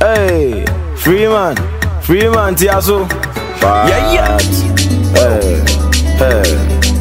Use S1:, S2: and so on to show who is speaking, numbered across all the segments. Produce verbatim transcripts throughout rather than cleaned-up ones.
S1: Hey, Freeman, Freeman, Tiaso. Yeah, yeah. Hey, hey.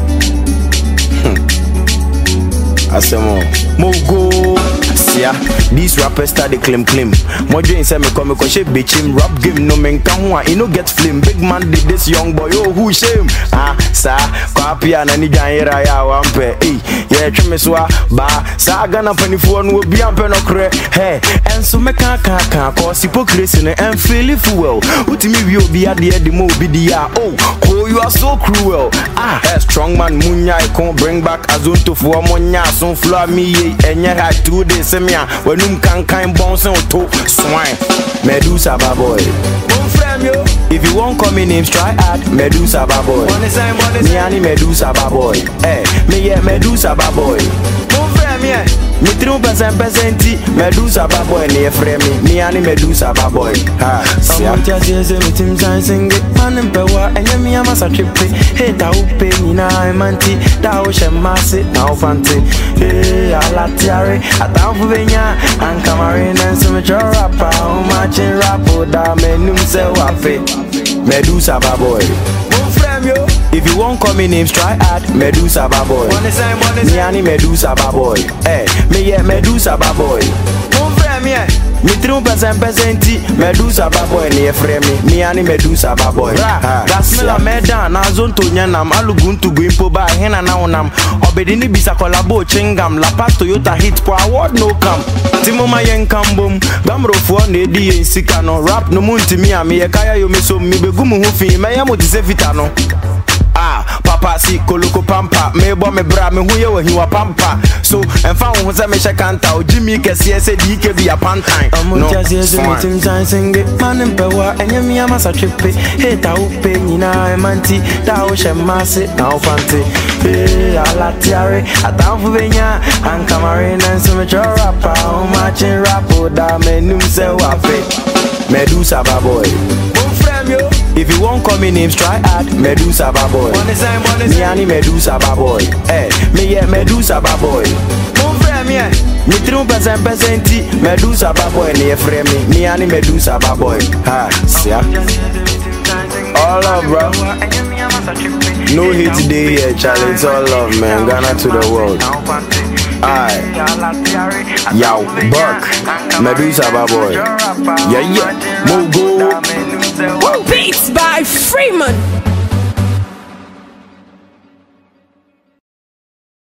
S1: Asemo, Mogo. Yeah, these rappers start the claim claim. More dreams say me come me cause she bitch him rap game no men can one. He no get flame. Big man did this young boy. Oh who shame? Ah, sa copy and any guy here I want pay. Hey, yeah, try me so ba. Sa gana penny phone will be ampe no cre. Hey, and so me can can can cause hypocrisy and feel it well. Uti me we be at the the mo be the oh, oh you are so cruel. Ah, hey, strong man munya I can't bring back azonto for monya so floor me and yeah had two days. When you can kind bounce on to swine Medusa boy. If you won't call me names, try at Medusa boy. Me and Medusa boy. Eh, me yeah Medusa boy. Me three percent percenti Medusa boy near frame me. Me and Medusa boy. Ha, some just say me team sing it. Man and power and me am a trip. Hey, that will pay me now. I'm anti. That will share mass it now fancy. Hey, I like Tiare. I down for Venya and Cameroon and some rapper. How much in rap would that men say wafe? Medusa boy. If you won't call me names, try at Medusa boy. Me and Medusa boy. Eh, me yeah Medusa boy. Me three percent percenti Medusa boy near frame me. Me and Medusa boy. That's me la medan. Azonto nyanam aluguntu guimpo ba hena na onam. Obedini bisa kolabo chingam. La pas Toyota hit po award no come. Timo ma yen kambum. Bamro fo ne di yen sika no. Rap no munti mi ami ye kaya yo me so mi begumu hufi. Me ya mo ti se fita no. Ah, papa si koloko pampa. Me bo me bra me hu ye wa hiwa pampa. So en fa hu se me shekanta o Jimmy kese se di ke bi a pantan. No, just say me team sing it. Man en pewa enye mi amasa tripe. Hey ta u pe nyina e manti. Ta o she mase na o fanti. Hey ala tiare atan fu benya an Cameroon and so me rapper. O machin rap o da me num se wa fe. Medusa boy. If you won't call me names, try at Medusa boy. Me and Medusa boy. Eh, me yeah Medusa boy. Me three percent percenti Medusa boy near frame me. Me and Medusa boy. Ha, see ya. All love, bro. No hate today here, Charlie. It's all love, man. Ghana to the world. Aye. Yo, Burke. Medusa boy. Yeah, yeah. Mogo.
S2: Beats by Freeman.